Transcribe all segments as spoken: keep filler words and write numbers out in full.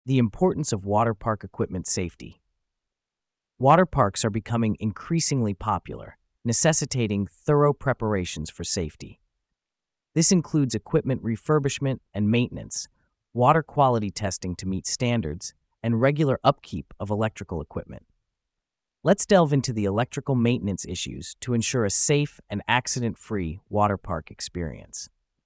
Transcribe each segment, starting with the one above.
The importance of water park equipment safety. Water parks are becoming increasingly popular, necessitating thorough preparations for safety. This includes equipment refurbishment and maintenance, water quality testing to meet standards, and regular upkeep of electrical equipment. Let's delve into the electrical maintenance issues to ensure a safe and accident-free water park experience.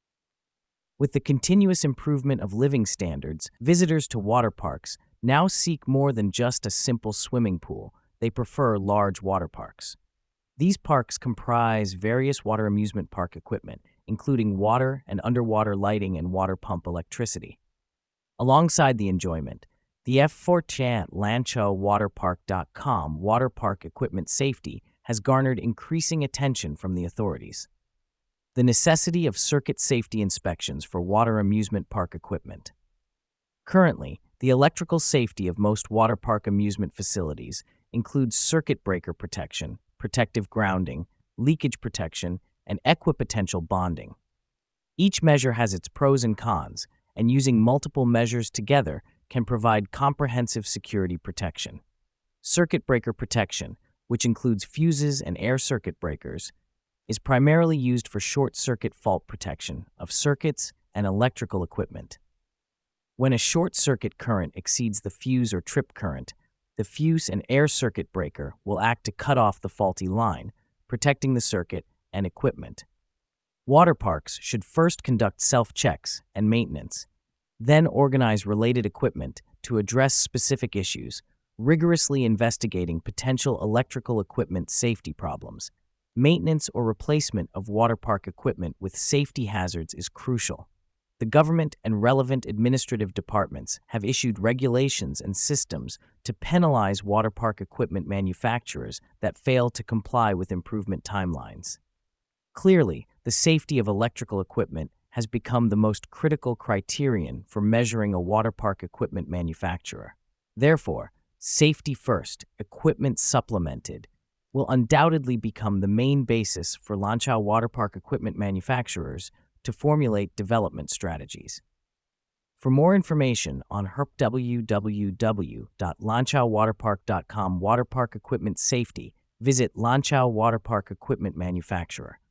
With the continuous improvement of living standards, visitors to water parks now seek more than just a simple swimming pool. They prefer large water parks. These parks comprise various water amusement park equipment, including water and underwater lighting and water pump electricity. Alongside the enjoyment, the F four Chant Lancho Water Park dot com water park equipment safety has garnered increasing attention from the authorities. The necessity of circuit safety inspections for water amusement park equipment. Currently, the electrical safety of most water park amusement facilities includes circuit breaker protection, protective grounding, leakage protection, and equipotential bonding. Each measure has its pros and cons, and using multiple measures together can provide comprehensive security protection. Circuit breaker protection, which includes fuses and air circuit breakers, is primarily used for short-circuit fault protection of circuits and electrical equipment. When a short-circuit current exceeds the fuse or trip current, the fuse and air circuit breaker will act to cut off the faulty line, protecting the circuit and equipment. Water parks should first conduct self-checks and maintenance, then organize related equipment to address specific issues, rigorously investigating potential electrical equipment safety problems. Maintenance or replacement of water park equipment with safety hazards is crucial. The government and relevant administrative departments have issued regulations and systems to penalize water park equipment manufacturers that fail to comply with improvement timelines. Clearly, the safety of electrical equipment has become the most critical criterion for measuring a water park equipment manufacturer. Therefore, safety first, equipment supplemented, will undoubtedly become the main basis for Lancho water park equipment manufacturers to formulate development strategies. For more information on w w w dot lancho water park dot com water park equipment safety, visit Lancho Water Park Equipment Manufacturer.